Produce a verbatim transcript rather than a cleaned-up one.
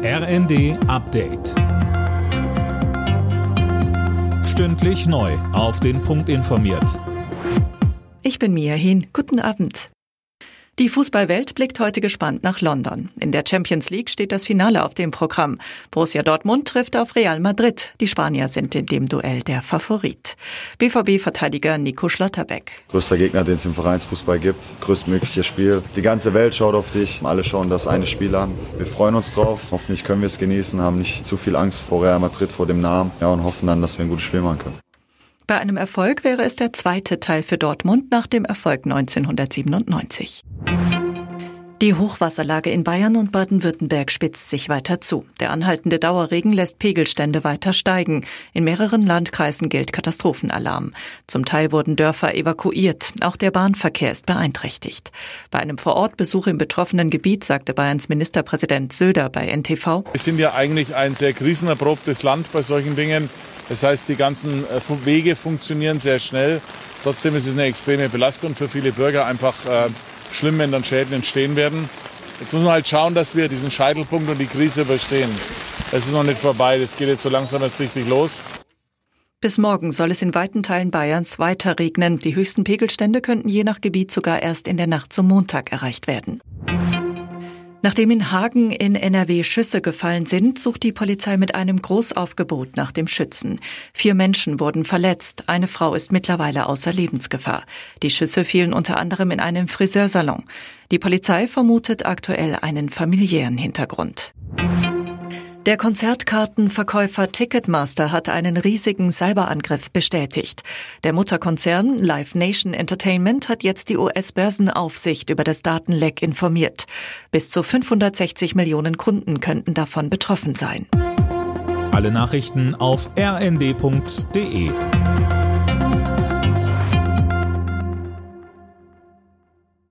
R N D Update. Stündlich neu auf den Punkt informiert. Ich bin Mia Hin. Guten Abend. Die Fußballwelt blickt heute gespannt nach London. In der Champions League steht das Finale auf dem Programm. Borussia Dortmund trifft auf Real Madrid. Die Spanier sind in dem Duell der Favorit. B V B-Verteidiger Nico Schlotterbeck. Größter Gegner, den es im Vereinsfußball gibt. Größtmögliches Spiel. Die ganze Welt schaut auf dich. Alle schauen das eine Spiel an. Wir freuen uns drauf. Hoffentlich können wir es genießen, haben nicht zu viel Angst vor Real Madrid, vor dem Namen. Ja, und hoffen dann, dass wir ein gutes Spiel machen können. Bei einem Erfolg wäre es der zweite Teil für Dortmund nach dem Erfolg neunzehnhundertsiebenundneunzig. Die Hochwasserlage in Bayern und Baden-Württemberg spitzt sich weiter zu. Der anhaltende Dauerregen lässt Pegelstände weiter steigen. In mehreren Landkreisen gilt Katastrophenalarm. Zum Teil wurden Dörfer evakuiert. Auch der Bahnverkehr ist beeinträchtigt. Bei einem Vorortbesuch im betroffenen Gebiet sagte Bayerns Ministerpräsident Söder bei N T V: Wir sind ja eigentlich ein sehr krisenerprobtes Land bei solchen Dingen. Das heißt, die ganzen Wege funktionieren sehr schnell. Trotzdem ist es eine extreme Belastung für viele Bürger, einfach äh, schlimm, wenn dann Schäden entstehen werden. Jetzt muss man halt schauen, dass wir diesen Scheitelpunkt und die Krise überstehen. Das ist noch nicht vorbei, das geht jetzt so langsam erst richtig los. Bis morgen soll es in weiten Teilen Bayerns weiter regnen. Die höchsten Pegelstände könnten je nach Gebiet sogar erst in der Nacht zum Montag erreicht werden. Nachdem in Hagen in N R W Schüsse gefallen sind, sucht die Polizei mit einem Großaufgebot nach dem Schützen. Vier Menschen wurden verletzt. Eine Frau ist mittlerweile außer Lebensgefahr. Die Schüsse fielen unter anderem in einem Friseursalon. Die Polizei vermutet aktuell einen familiären Hintergrund. Der Konzertkartenverkäufer Ticketmaster hat einen riesigen Cyberangriff bestätigt. Der Mutterkonzern Live Nation Entertainment hat jetzt die U S-Börsenaufsicht über das Datenleck informiert. Bis zu fünfhundertsechzig Millionen Kunden könnten davon betroffen sein. Alle Nachrichten auf r n d punkt d e.